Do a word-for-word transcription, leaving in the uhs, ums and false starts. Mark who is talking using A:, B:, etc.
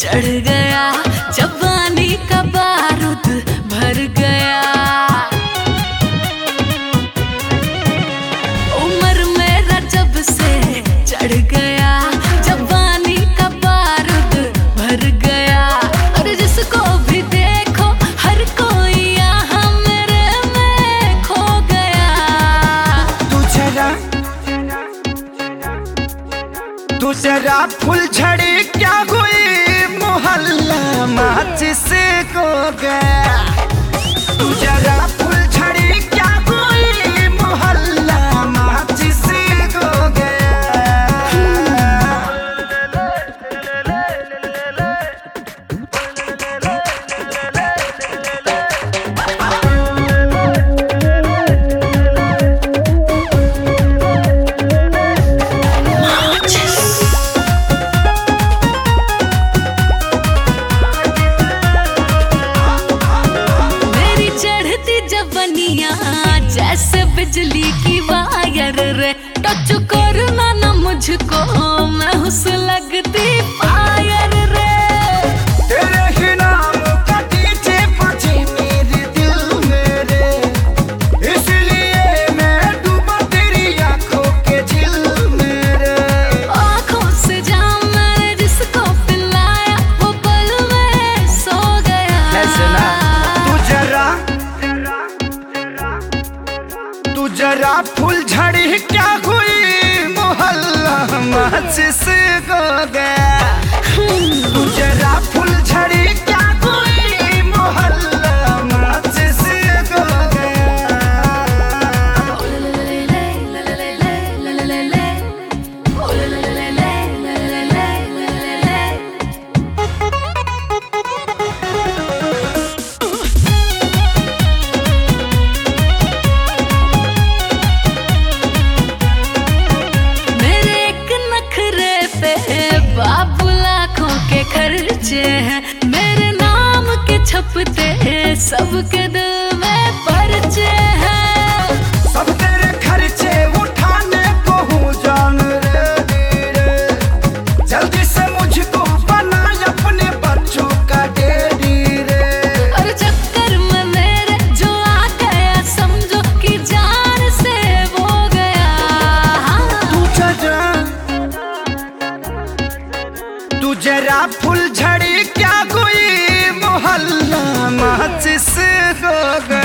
A: चढ़ गया, जवानी का बारूद भर गया। उम्र मेरा जब से चढ़ गया, जवानी का बारूद भर गया। और जिसको भी देखो हर कोई यहाँ मेरे में खो गया।
B: तू जरा तू जरा फुलझड़ी क्या हुई, मोहल्ला माचिस को गया। तू जरा फुलझड़ी क्या हुई, मोहल्ला माचिस को गया।
A: जैसे बिजली की वायर रे, टच करना ना मुझको, मैं हुस लगती फायर रे।
B: तेरे ही नाम का डीजे बजे मेरे दिल में रे, इसलिए मैं डूबा तेरी आंखों के झिल में रे।
A: आंखों से जाम मैंने जिसको पिलाया, वो पल में सो गया।
B: तू जरा तू जरा फुलझड़ी क्या हुई, मोहल्ला माचिस को गया। तू जरा फुलझड़ी क्या हुई, मोहल्ला माचिस को गया। बाबू लाखों के खर्चे हैं, मेरे नाम के छपते हैं, सबके दिल में पर्चे हैं। सब तेरे खर्चे उठाने को हूँ जान रे रे, जल्दी से मुझको बना अपने बच्चों का डैडी रे।
A: और चक्कर में मेरे जो आ गया, समझो कि जान से वो गया।
B: तू जरा तू जरा फुलझड़ी क्या हुई, मोहल्ला माचिस को गया।